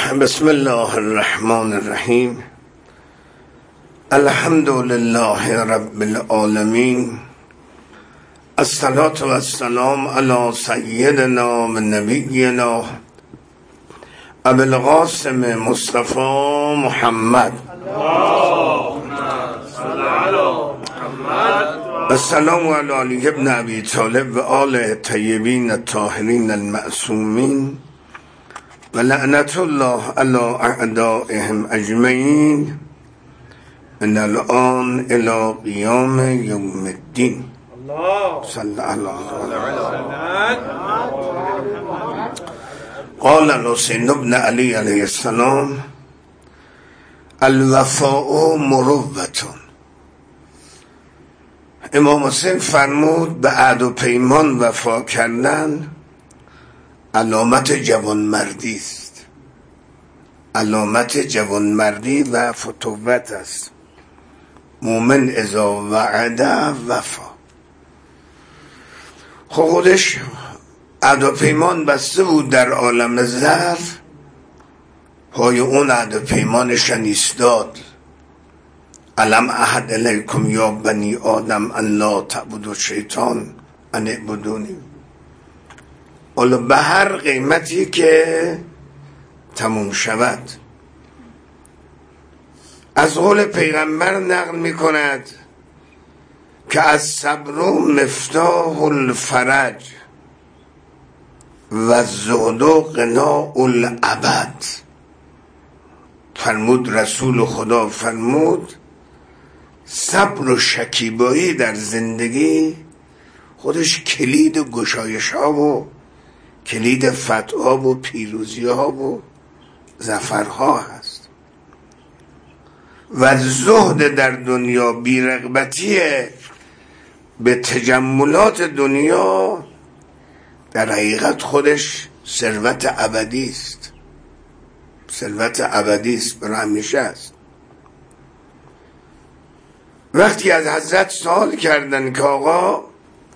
بسم الله الرحمن الرحیم. الحمد لله رب العالمین. الصلاة و السلام علی سیدنا و نبینا ابی القاسم مصطفی محمد. السلام علی علی ابن ابی طالب و آل طیبین الطاهرین المعصومین و لعنت الله علی اعدائهم اجمعین من الان الی قیام یوم الدین. صلی الله علیه. قال الحسین بن علی علیه السلام الوفاء مروة. امام حسین فرمود به عهد و پیمان وفا کردن علامت جوانمردی است، علامت جوانمردی و فتوت است. مومن اذا وعد وفا. خودش عهد و پیمان بسته بود در عالم زر، پای اون عهد و پیمانش ایستاد. الم اعهد الیکم یا بنی آدم ان لا تعبدوا الشیطان ان اعبدونی. حالا به هر قیمتی که تموم شود. از قول پیغمبر نقل می کند که از صبر مفتاح الفرج و زهد غناء الابد. فرمود رسول خدا، فرمود صبر و شکیبایی در زندگی خودش کلید گشایش ها و کلید فتح ها و پیروزی ها و ظفرها هست. و زهد در دنیا، بی‌رغبتی به تجملات دنیا، در حقیقت خودش ثروت ابدی است. ثروت ابدی است، برای همیشه است. وقتی از حضرت سوال کردن که آقا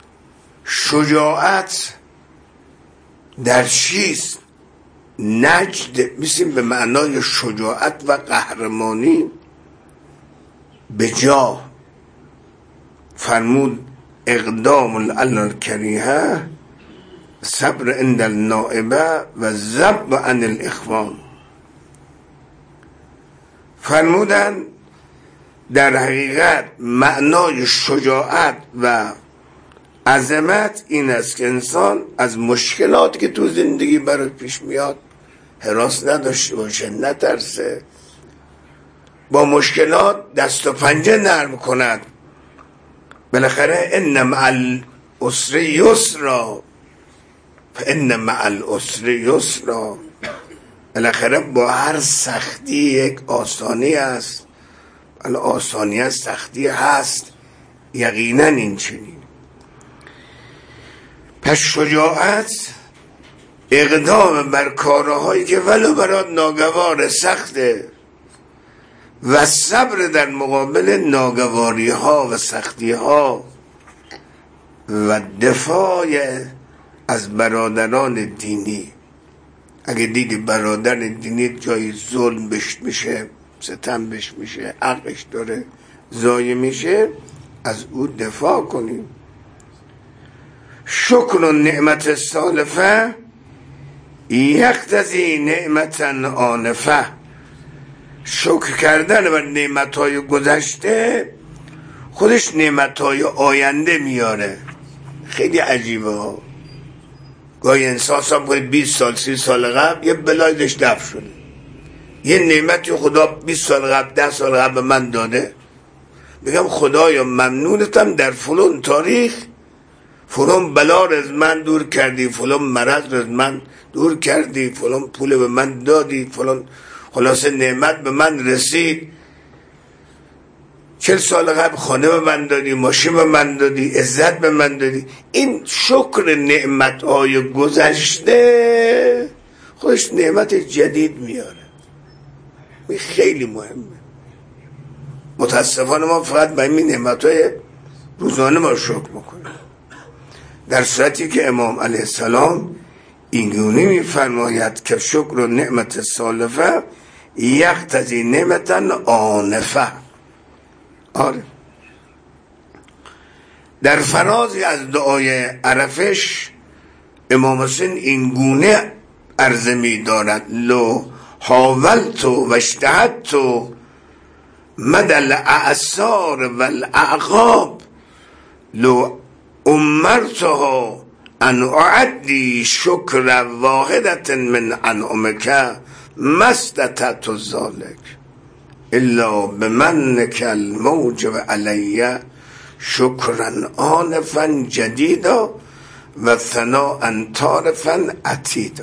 شجاعت در چیست؟ نجد میسیم به معنای شجاعت و قهرمانی به جا. فرمود اقدام الکریه، صبر عند النائبه و ذب عن الاخوان. فرمودن در حقیقت معنای شجاعت و عظمت این است که انسان از مشکلاتی که تو زندگی برای پیش میاد هراس نداشته باشه، نترسه، با مشکلات دست و پنجه نرم کند. بالاخره ان مع العسر یسرا فان مع العسر یسرا. بالاخره با هر سختی یک آسانی است. آسانی است، سختی هست، یقینا این چنین. پس شجاعت اقدام بر کارهایی که ولو برات ناگوار سخته و صبر در مقابل ناگواری ها و سختی ها و دفاع از برادران دینی. اگه دیدی برادر دینی جای ظلم بهش میشه، ستم بهش میشه، حقش داره ضایع میشه، از او دفاع کنیم. شکر و نعمت سالفه یقتضی نعمتا آنفه. شکر کردن بر نعمتهای گذشته خودش نعمتهای آینده میاره. خیلی عجیبه ها. گاهی انسان باید 20 سال 30 سال قبل یه بلایدش دفع شده، یه نعمتی خدا 20 سال قبل 10 سال قبل به من داده، بگم خدایا ممنونتم در فلان تاریخ فلان بلا رو از من دور کردی، فلان مرض رو از من دور کردی، فلان پول به من دادی، فلان خلاصه نعمت به من رسید. 40 سال قبل خانه به من دادی، ماشین به من دادی، عزت به من دادی. این شکر نعمت‌های گذشته خودش نعمت جدید میاره. این خیلی مهمه. متاسفانه ما فقط به این نعمت‌های روزانه ما شکر میکنیم، در صورتی که امام علیه السلام اینگونه میفرماید که شکر و نعمت سالفه یقتضی نعمتن آنفه. آره در فرازی از دعای عرفش امام حسین این گونه عرضه می دارد: لو حاولت و اجتهدت مدى الاعصار والاعقاب لو امرتها ان اعدی شکر واحدة من انعمک ما استطعت ذلك الا بمنک الموجب علی شکرا آنفا جدیدا و ثناء طارفا عتیدا.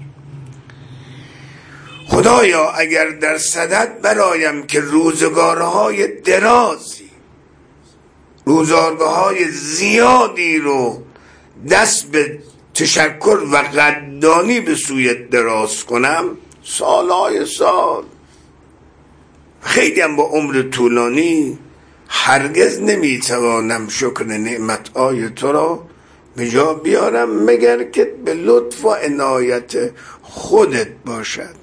خدایا اگر در صدد برایم که روزگارهای درازی، روزگارهای زیادی رو دست به تشکر و قدردانی به سویت دراز کنم، سالهای سال، خیلی هم با عمر طولانی، هرگز نمیتوانم شکر نعمتهای تو را به جا بیارم مگر که به لطف و عنایت خودت باشد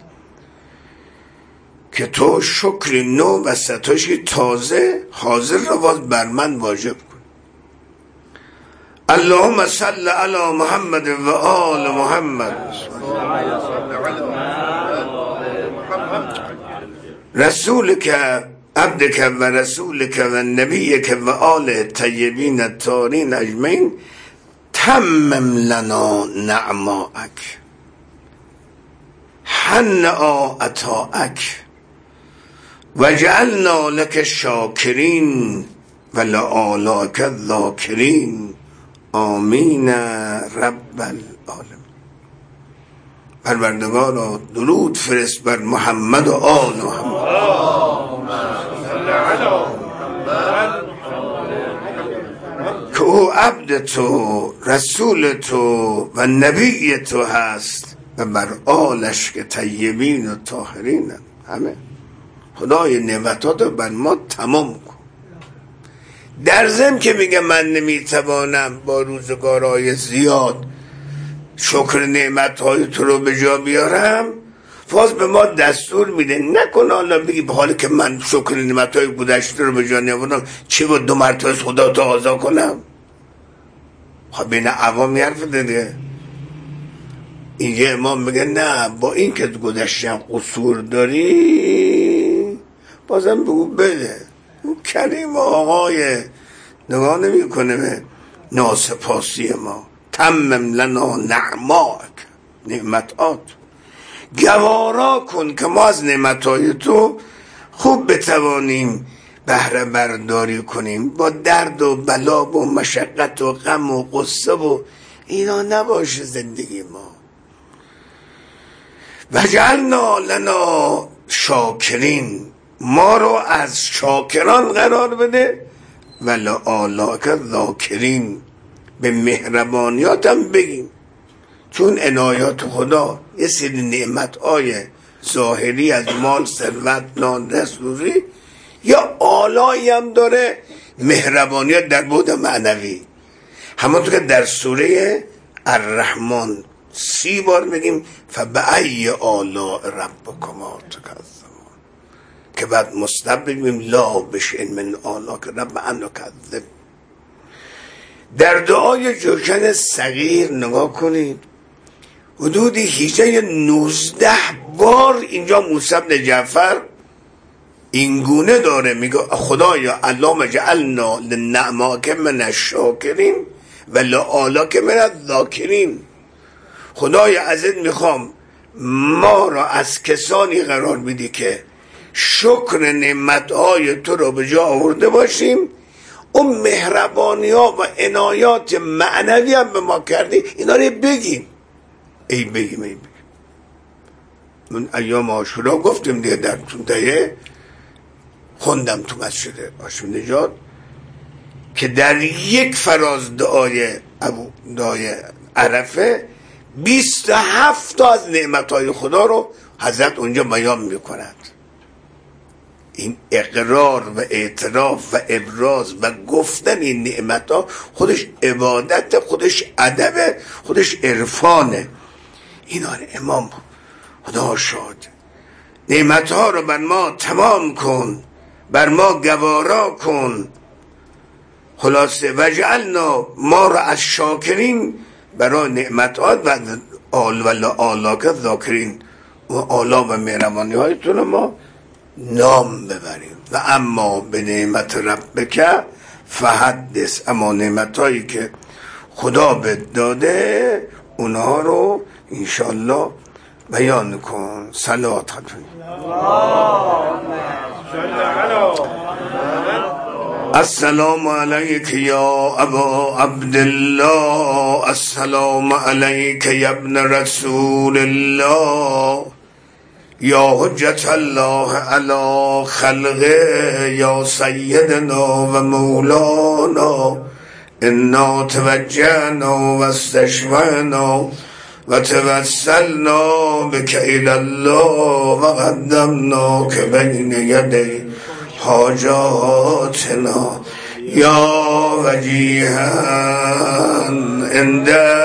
که تو شکر نو و ستایش تازه حاضر را باز بر من واجب کن. اللهم صل علی محمد و آل محمد. رسولک عبدک و رسولک و نبیک و آل الطیبین الطاهرین اجمعین تمم لنا نعماءک حنعا عطاءک وجعلنا لك شاکرین و لآلائک الذاکرین آمین رب العالمین. پروردگارا درود فرست بر محمد و آل محمد که او عبد تو، رسول تو و نبی تو هست و بر آلش که طیبین و طاهرین همه. خدای نعمتات رو بر ما تمام کن. در ضمن که میگه من نمیتوانم با روزگارهای زیاد شکر نعمتهای تو رو به جا بیارم، باز به ما دستور میده نکن حالا بگی به حالی که من شکر نعمتهای گذشته رو به جا نیاوردم چه با 2 مرتبه خدا تقاضا کنم؟ خب بین عوام حرف دیگه. اینجا امام میگه نه، با این که گذشتن قصور داری بازم بگو بده. اون کریم آقای نگاه نمی کنه به ناسپاسی ما. تمم لنا نعماک، نعمتات گوارا کن که ما از نعمتهای تو خوب بتوانیم بهره برداری کنیم، با درد و بلا و مشقت و غم و غصه و اینا نباشه زندگی ما. وجعلنا لنا شاکرین، ما رو از شاکران قرار بده، و لآلائک ذاکرین، به مهربانیاتم بگیم، چون عنایات خدا یه سری نعمت‌های ظاهری از مال، ثروت، نان، دستوری، یا آلایی هم داره مهربانیت در بعد معنوی. همونطور که در سوره الرحمن 30 بار بگیم فبأی آلاء ربکما تکذبون، که بعد مستقبل بگیم لا بشئن من آلاء رب ان کذب. در دعای جوشن صغیر نگاه کنید، حدودی 19 بار اینجا موسی بن جعفر این گونه داره میگه خدایا اللهم اجعلنا لنعماک من الشاکرین و لآلائک من الذاکرین. خدایا ازت میخوام ما را از کسانی قرار بدی که شکر نعمتهای تو رو به جا آورده باشیم، اون مهربانی ها و عنایات معنوی هم به ما کردی، اینا رو بگیم. ای بگیم من ایام عاشورا گفتیم دیگه، در تونتهیه خوندم تو مسجد هاشم نژاد که در یک فراز دعای عرفه 27 تا از نعمتهای خدا رو حضرت اونجا بیان میکند. این اقرار و اعتراف و ابراز و گفتن این نعمتها خودش عبادت، خودش ادب، خودش عرفانه. اینا امام خدا شاد نعمتها رو بر ما تمام کن، بر ما گوارا کن. خلاصه وجعلنا ما را از شاکرین برای نعمتات و آلاک ذاکرین و آلا و مهربانی هایتون ما نام ببریم. و اما به نعمت ربک فحدث، اما نعمت هایی که خدا بهت داده اونها رو انشالله بیان کن. صلوات خدمت السلام علیک یا ابا عبدالله، السلام علیک یا ابن رسول الله، یا حجت الله علی خلقه، یا سیدنا و مولانا، انا توجهنا و استشفعنا و توسلنا بک الی الله و قدمناک بین یدی حاجاتنا یا وجیها عند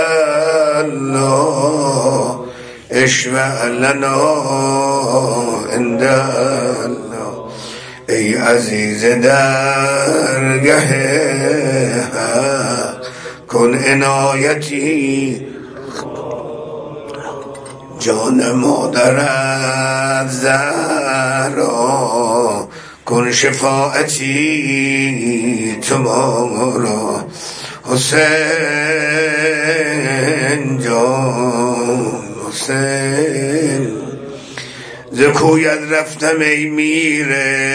الله اشفع لنا عند الله. ای عزیز درگه کن عنایتی، جان مادرت زهرا کن شفاعتی تمارا. حسین جان حسین ز کویت رفتم ای میر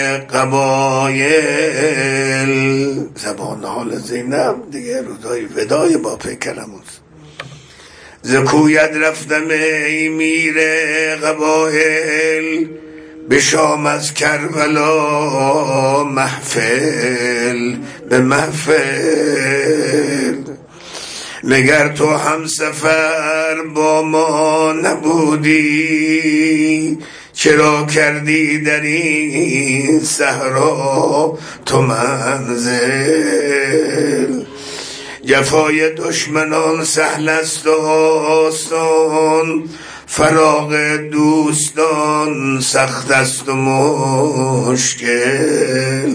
قبایل. زبان حال زینب دیگه روزای ودای با پیکرموز. ز کویت رفتم ای میر قبایل، به شام از کربلا محفل به محفل. مگر تو هم سفر با ما نبودی، چرا کردی در این صحرا تو منزل؟ جفای دشمنان سهل است و آسان، فراق دوستان سخت است و مشکل.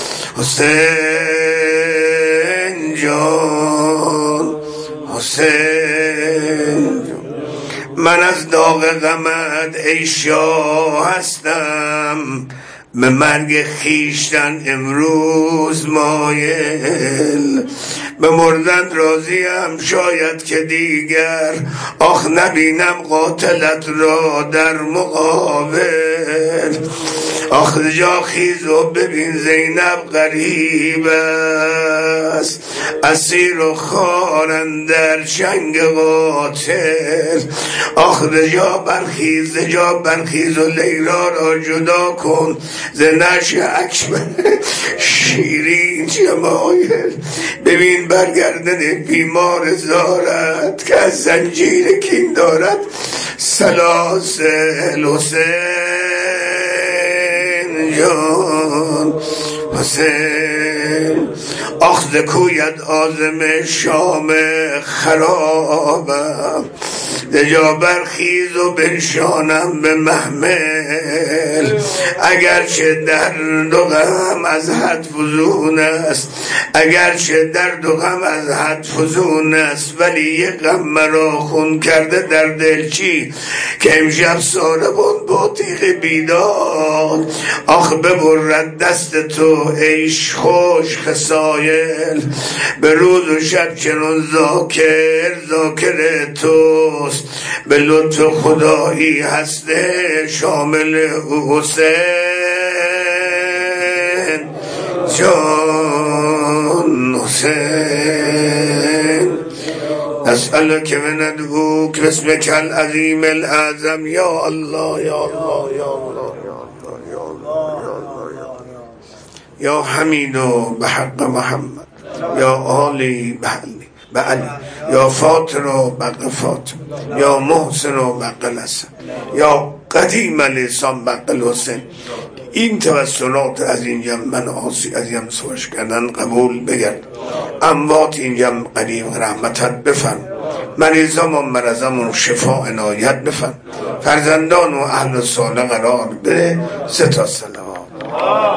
حسین جان حسین جان، من از داغ غمت ای شاه هستم، به مرگ خیشتن امروز مایل. به مردن راضیم شاید که دیگر، آخ نبینم قاتلت را در مقابل. آخ جا خیز و ببین زینب غریب است، اسیر و خارن در چنگ قاتل. آخ جا برخیز و لیلا را جدا کن ز نعش اکبر شیرین جمایل. ببین برگردن بیمار زارت که از زنجیر کین دارد سلاسل. حسین جان حسین، آخ ز کویت آزم شام خرابم، دجا برخیز و بنشانم به محمل. اگرچه درد و غم از حد فزون است، اگرچه درد و غم از حد فزون است، ولی یک غم مرا خون کرده در دل چی که امشب ساربان با تیغ بیداد. آخ ببرد دست تو ایش خوش خسایل، به روز و شب چنون ذاکر توست، به لطف خدایی هسته شامل. حسین جان حسین، اسألك وندعوك باسمك العظيم الأعظم يا الله يا الله يا الله يا الله يا حميد بحق محمد، يا آلي بعلي، يا فاطر بق فاطر، يا محسن بق الحسن، يا قدیم لسان بق الحسین. این توسلات از اینجا من عاصی از یم سوش کردن قبول بگرد. اموات اینجا قدیم رحمتت بفرم. مریضامون مرضامون شفا عنایت بفرم، فرزندان و اهل صالح قرار بده. 3 تا سلام.